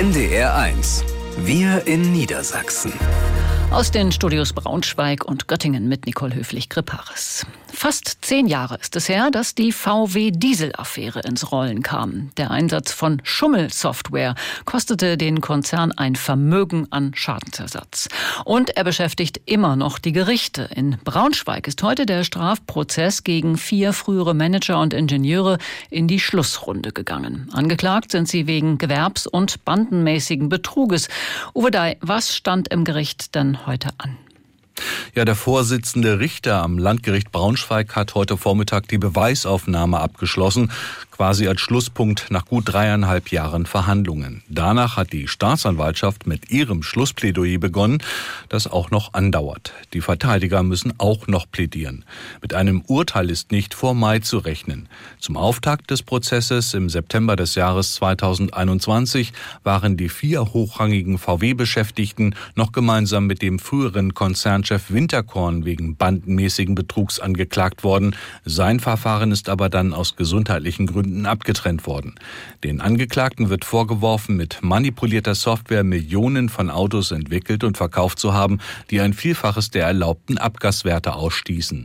NDR1. Wir in Niedersachsen. Aus den Studios Braunschweig und Göttingen mit Nicole Höflich-Gripparis. Fast 10 Jahre ist es her, dass die VW-Diesel-Affäre ins Rollen kam. Der Einsatz von Schummelsoftware kostete den Konzern ein Vermögen an Schadensersatz. Und er beschäftigt immer noch die Gerichte. In Braunschweig ist heute der Strafprozess gegen 4 frühere Manager und Ingenieure in die Schlussrunde gegangen. Angeklagt sind sie wegen gewerbs- und bandenmäßigen Betruges. Uwe Dai, was stand im Gericht denn heute an? Ja, der Vorsitzende Richter am Landgericht Braunschweig hat heute Vormittag die Beweisaufnahme abgeschlossen, quasi als Schlusspunkt nach gut 3,5 Jahren Verhandlungen. Danach hat die Staatsanwaltschaft mit ihrem Schlussplädoyer begonnen, das auch noch andauert. Die Verteidiger müssen auch noch plädieren. Mit einem Urteil ist nicht vor Mai zu rechnen. Zum Auftakt des Prozesses im September des Jahres 2021 waren die 4 hochrangigen VW-Beschäftigten noch gemeinsam mit dem früheren Konzernchef Winterkorn wegen bandenmäßigen Betrugs angeklagt worden. Sein Verfahren ist aber dann aus gesundheitlichen Gründen abgetrennt worden. Den Angeklagten wird vorgeworfen, mit manipulierter Software Millionen von Autos entwickelt und verkauft zu haben, die ein Vielfaches der erlaubten Abgaswerte ausstießen.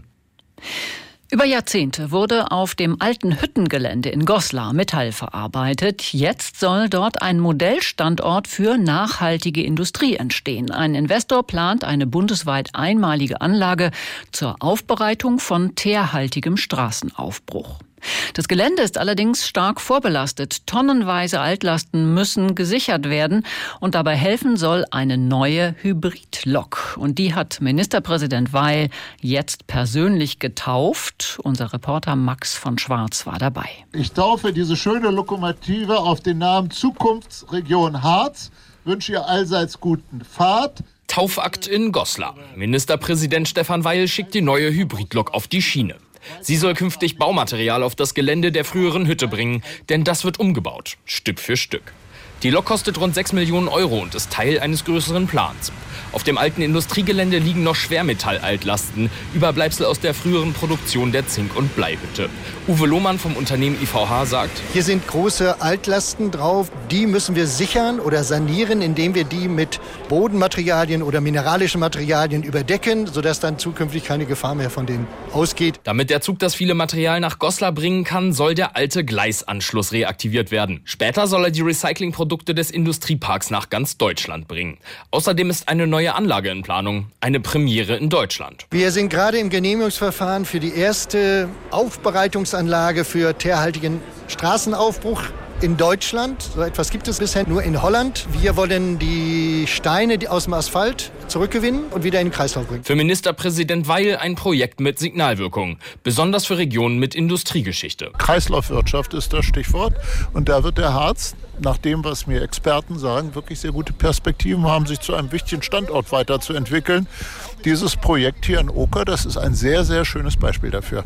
Über Jahrzehnte wurde auf dem alten Hüttengelände in Goslar Metall verarbeitet. Jetzt soll dort ein Modellstandort für nachhaltige Industrie entstehen. Ein Investor plant eine bundesweit einmalige Anlage zur Aufbereitung von teerhaltigem Straßenaufbruch. Das Gelände ist allerdings stark vorbelastet. Tonnenweise Altlasten müssen gesichert werden. Und dabei helfen soll eine neue Hybridlok. Und die hat Ministerpräsident Weil jetzt persönlich getauft. Unser Reporter Max von Schwarz war dabei. Ich taufe diese schöne Lokomotive auf den Namen Zukunftsregion Harz. Wünsche ihr allseits guten Fahrt. Taufakt in Goslar. Ministerpräsident Stefan Weil schickt die neue Hybridlok auf die Schiene. Sie soll künftig Baumaterial auf das Gelände der früheren Hütte bringen, denn das wird umgebaut, Stück für Stück. Die Lok kostet rund 6 Millionen Euro und ist Teil eines größeren Plans. Auf dem alten Industriegelände liegen noch Schwermetall-Altlasten, Überbleibsel aus der früheren Produktion der Zink- und Bleihütte. Uwe Lohmann vom Unternehmen IVH sagt: Hier sind große Altlasten drauf, die müssen wir sichern oder sanieren, indem wir die mit Bodenmaterialien oder mineralischen Materialien überdecken, sodass dann zukünftig keine Gefahr mehr von denen ausgeht. Damit der Zug das viele Material nach Goslar bringen kann, soll der alte Gleisanschluss reaktiviert werden. Später soll er die Recyclingprodukte des Industrieparks nach ganz Deutschland bringen. Außerdem ist eine neue Anlage in Planung, eine Premiere in Deutschland. Wir sind gerade im Genehmigungsverfahren für die erste Aufbereitungsanlage für teerhaltigen Straßenaufbruch in Deutschland. So etwas gibt es bisher nur in Holland. Wir wollen die Steine aus dem Asphalt zurückgewinnen und wieder in den Kreislauf bringen. Für Ministerpräsident Weil ein Projekt mit Signalwirkung, besonders für Regionen mit Industriegeschichte. Kreislaufwirtschaft ist das Stichwort. Und da wird der Harz, nach dem, was mir Experten sagen, wirklich sehr gute Perspektiven haben, sich zu einem wichtigen Standort weiterzuentwickeln. Dieses Projekt hier in Oker, das ist ein sehr, sehr schönes Beispiel dafür.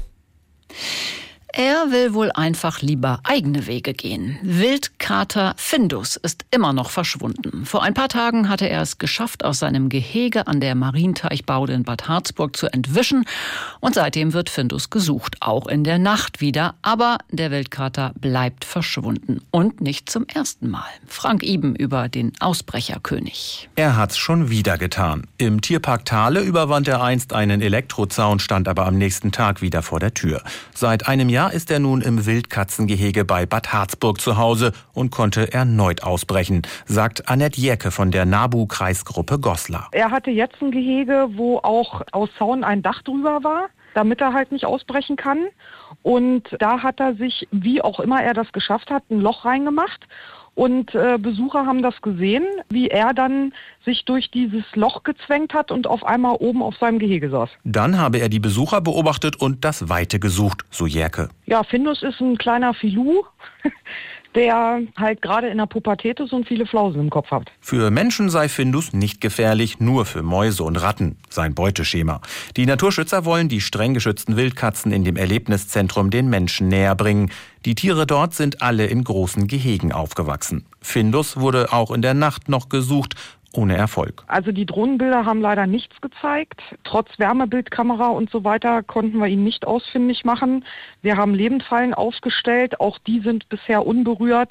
Er will wohl einfach lieber eigene Wege gehen. Wildkater Findus ist immer noch verschwunden. Vor ein paar Tagen hatte er es geschafft, aus seinem Gehege an der Marienteichbaude in Bad Harzburg zu entwischen. Und seitdem wird Findus gesucht, auch in der Nacht wieder. Aber der Wildkater bleibt verschwunden. Und nicht zum ersten Mal. Frank Iben über den Ausbrecherkönig. Er hat's schon wieder getan. Im Tierpark Thale überwand er einst einen Elektrozaun, stand aber am nächsten Tag wieder vor der Tür. Seit einem Jahr ist er nun im Wildkatzengehege bei Bad Harzburg zu Hause und konnte erneut ausbrechen, sagt Annette Jäcke von der NABU-Kreisgruppe Goslar. Er hatte jetzt ein Gehege, wo auch aus Zaun ein Dach drüber war, damit er halt nicht ausbrechen kann. Und da hat er sich, wie auch immer er das geschafft hat, ein Loch reingemacht. Und Besucher haben das gesehen, wie er dann sich durch dieses Loch gezwängt hat und auf einmal oben auf seinem Gehege saß. Dann habe er die Besucher beobachtet und das Weite gesucht, so Jäcke. Ja, Findus ist ein kleiner Filou, der halt gerade in der Pubertät ist und viele Flausen im Kopf hat. Für Menschen sei Findus nicht gefährlich, nur für Mäuse und Ratten, sein Beuteschema. Die Naturschützer wollen die streng geschützten Wildkatzen in dem Erlebniszentrum den Menschen näher bringen. Die Tiere dort sind alle in großen Gehegen aufgewachsen. Findus wurde auch in der Nacht noch gesucht, ohne Erfolg. Also die Drohnenbilder haben leider nichts gezeigt. Trotz Wärmebildkamera und so weiter konnten wir ihn nicht ausfindig machen. Wir haben Lebendfallen aufgestellt, auch die sind bisher unberührt.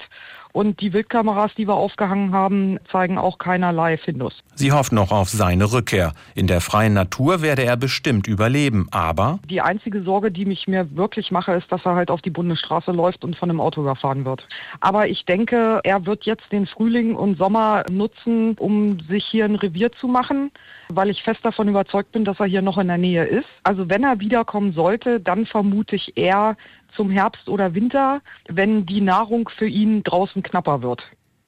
Und die Wildkameras, die wir aufgehangen haben, zeigen auch keinerlei Findus. Sie hofft noch auf seine Rückkehr. In der freien Natur werde er bestimmt überleben, aber die einzige Sorge, die ich mir wirklich mache, ist, dass er halt auf die Bundesstraße läuft und von einem Auto überfahren wird. Aber ich denke, er wird jetzt den Frühling und Sommer nutzen, um sich hier ein Revier zu machen, weil ich fest davon überzeugt bin, dass er hier noch in der Nähe ist. Also wenn er wiederkommen sollte, dann vermute ich eher zum Herbst oder Winter, wenn die Nahrung für ihn draußen knapper wird.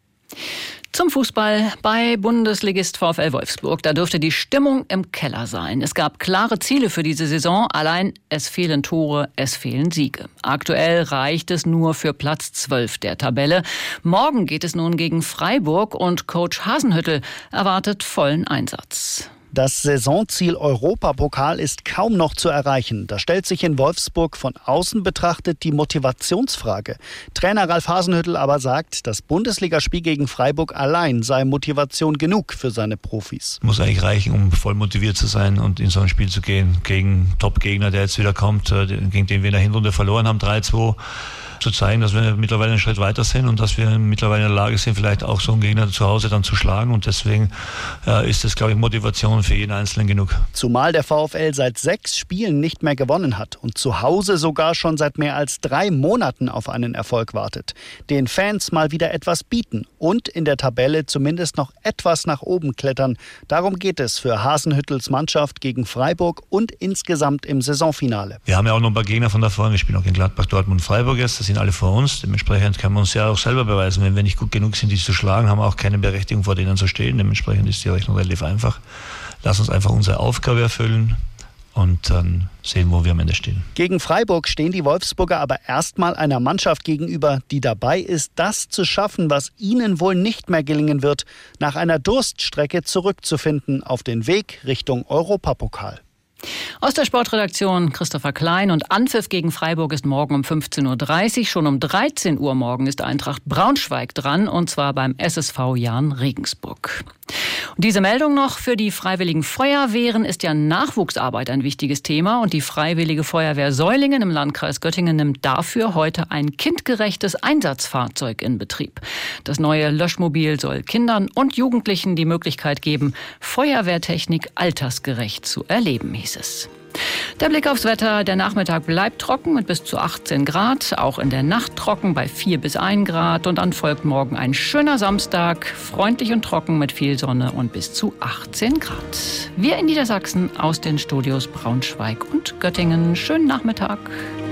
Zum Fußball bei Bundesligist VfL Wolfsburg. Da dürfte die Stimmung im Keller sein. Es gab klare Ziele für diese Saison. Allein es fehlen Tore, es fehlen Siege. Aktuell reicht es nur für Platz 12 der Tabelle. Morgen geht es nun gegen Freiburg und Coach Hasenhüttl erwartet vollen Einsatz. Das Saisonziel Europapokal ist kaum noch zu erreichen. Da stellt sich in Wolfsburg von außen betrachtet die Motivationsfrage. Trainer Ralf Hasenhüttl aber sagt, das Bundesligaspiel gegen Freiburg allein sei Motivation genug für seine Profis. Muss eigentlich reichen, um voll motiviert zu sein und in so ein Spiel zu gehen gegen Top-Gegner, der jetzt wieder kommt, gegen den wir in der Hinrunde verloren haben, 3-2. Zu zeigen, dass wir mittlerweile einen Schritt weiter sind und dass wir mittlerweile in der Lage sind, vielleicht auch so einen Gegner zu Hause dann zu schlagen. Und deswegen ist das, glaube ich, Motivation für jeden Einzelnen genug. Zumal der VfL seit 6 Spielen nicht mehr gewonnen hat und zu Hause sogar schon seit mehr als 3 Monaten auf einen Erfolg wartet. Den Fans mal wieder etwas bieten und in der Tabelle zumindest noch etwas nach oben klettern. Darum geht es für Hasenhüttls Mannschaft gegen Freiburg und insgesamt im Saisonfinale. Wir haben ja auch noch ein paar Gegner von da vorne. Wir spielen auch gegen Gladbach, Dortmund und Freiburg jetzt. Das sind alle vor uns. Dementsprechend können wir uns ja auch selber beweisen. Wenn wir nicht gut genug sind, die zu schlagen, haben wir auch keine Berechtigung, vor denen zu stehen. Dementsprechend ist die Rechnung relativ einfach. Lass uns einfach unsere Aufgabe erfüllen und dann sehen, wo wir am Ende stehen. Gegen Freiburg stehen die Wolfsburger aber erstmal einer Mannschaft gegenüber, die dabei ist, das zu schaffen, was ihnen wohl nicht mehr gelingen wird, nach einer Durststrecke zurückzufinden auf den Weg Richtung Europapokal. Aus der Sportredaktion Christopher Klein. Und Anpfiff gegen Freiburg ist morgen um 15.30 Uhr. Schon um 13 Uhr morgen ist Eintracht Braunschweig dran, und zwar beim SSV Jahn Regensburg. Und diese Meldung noch: Für die Freiwilligen Feuerwehren ist ja Nachwuchsarbeit ein wichtiges Thema. Und die Freiwillige Feuerwehr Säulingen im Landkreis Göttingen nimmt dafür heute ein kindgerechtes Einsatzfahrzeug in Betrieb. Das neue Löschmobil soll Kindern und Jugendlichen die Möglichkeit geben, Feuerwehrtechnik altersgerecht zu erleben, hieß es. Der Blick aufs Wetter: Der Nachmittag bleibt trocken mit bis zu 18 Grad, auch in der Nacht trocken bei 4 bis 1 Grad. Und dann folgt morgen ein schöner Samstag, freundlich und trocken mit viel Sonne und bis zu 18 Grad. Wir in Niedersachsen aus den Studios Braunschweig und Göttingen. Schönen Nachmittag.